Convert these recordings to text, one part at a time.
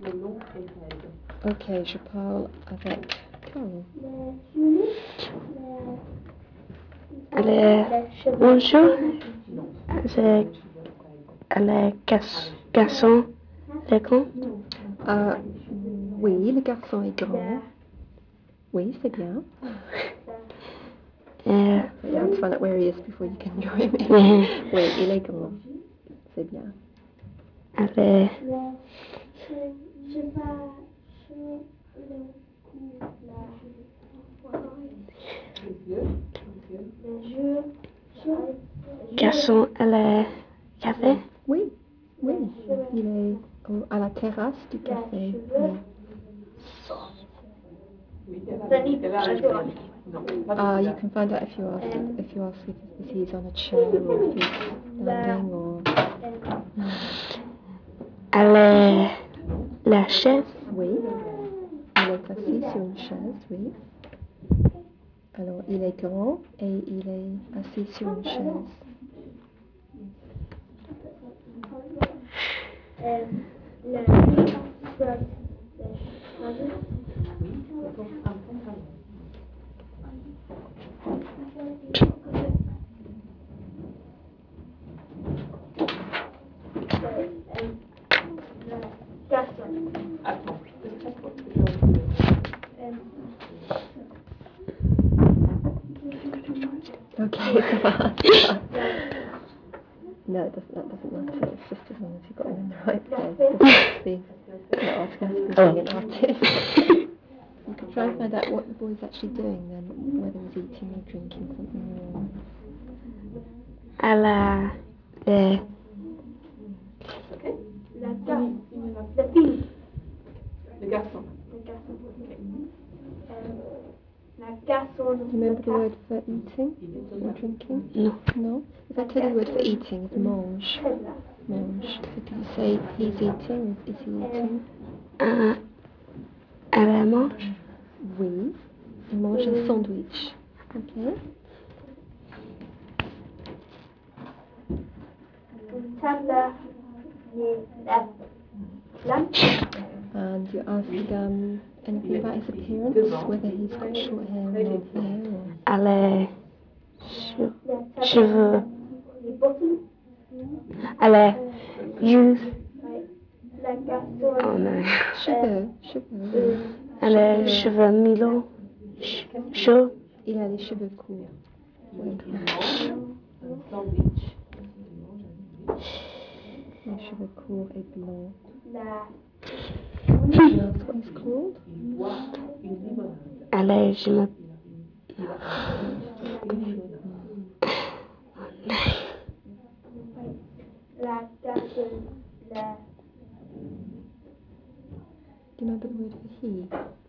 Ok, je parle avec Carole. Bonjour. Elle est garçon. Elle est grand. Oui, le garçon est grand. Oui, c'est bien. So you have to find out where he is before you can join me. Oui, il est grand. C'est bien. Elle est... Garçon, elle est café. Oui, oui. Il est à la terrasse du café. Oui. You can find out if you ask if he's on a chair or if he's standing or. Elle est la chaise. Oui. Il est assis sur une chaise, oui. Alors, il est grand et il est assis sur une chaise. Okay, ça va. No, that doesn't matter. It's just as long as you got him in the right place. Not asking us if he's being an artist. You could try and find out what the boy's actually doing then, whether he's eating or drinking something or... Elle a les... La fille. Le garçon. Do you remember the word for eating or drinking? No. No? If I tell you the word for eating, it's mange. Mange. So do you say he's eating or is he eating? Elle mange. Oui. Il mange un sandwich. Okay. And you ask anything about his appearance, whether he's got short hair or long hair or... Elle est cheveux. Elle est youth. Oh no. Cheveux. Elle a cheveux mi-longs. Chaud. Il a les cheveux courts. Oui. Les cheveux courts et blonds. Can you ask what he's called? Elle je me... Do you remember the word for he?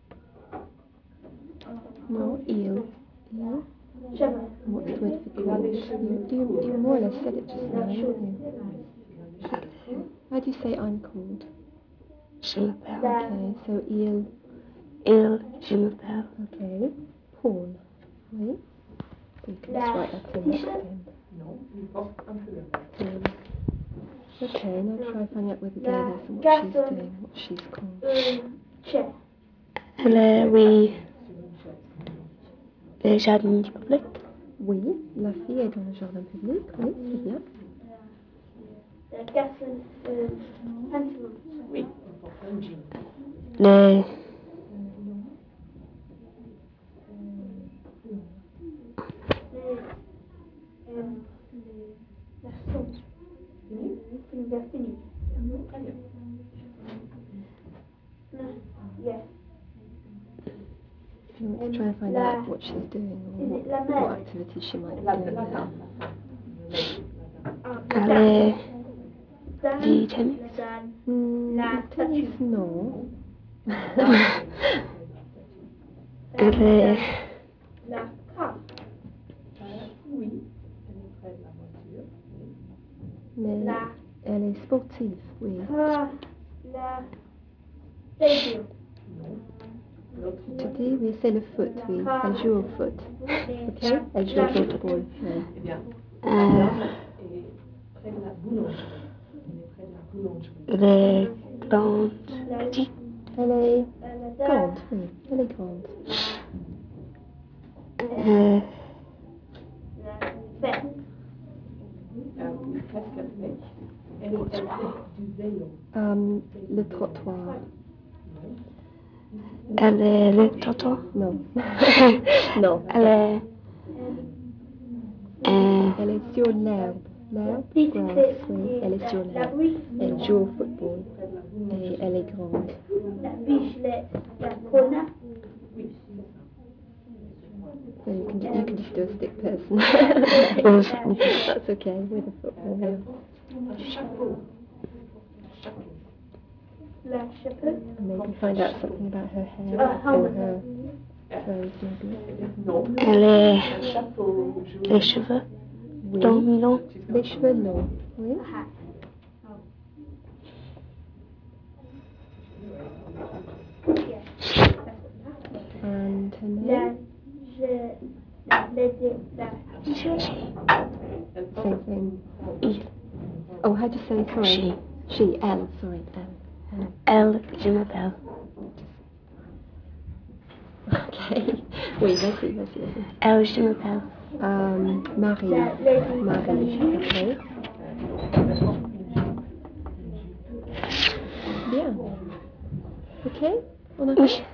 No, il. Il? What's the word for called? You more or less said it just now, didn't you? How do you say I'm called? Je m'appelle. Okay, so il. Je m'appelle. Okay. Paul. Oui. So you can just write that in next to him. Paul. Okay, now try finding out where the girl is and what she's doing, what she's called. Elle est, oui. Le jardin du public. Oui, la fille est dans le jardin public, oui, c'est bien. Oui. Le... You want to try and find out what she's doing or what activity she might be doing there. Elle est... Du tennis. Tennis, no. Elle est... Oui. Elle est près de la voiture. Mais elle est sportive, oui. Tu dis, oui, c'est le foot, oui. Elle joue au foot. Ok? Elle joue au football. Oui. Eh bien, madame est près de la boulangerie. Elle est près de la boulangerie. Les plantes. Dis. Elle est grande, oui, elle est grande. Qu'est-ce qu'elle fait? Elle est du vélo. Le trottoir. Elle est le toto. Non. Non. Elle Elle est sur l'herbe. L'herbe, grass, oui. Elle est sur l'herbe. Elle joue au football. Et elle est grande. So you can just do a stick person. That's okay with a football. Yeah. Maybe find out something about her hair or her clothes, maybe. Elle est les cheveux Oui. longs. Les cheveux longs. Oui. And her name? Same thing. Oh, how'd you say? Sorry. She. She. Elle. Sorry. Elle. Elle, je m'appelle. Okay. Oui, vas-y. Elle, je m'appelle. Marie. Okay. Bien. Ok? On a Oui.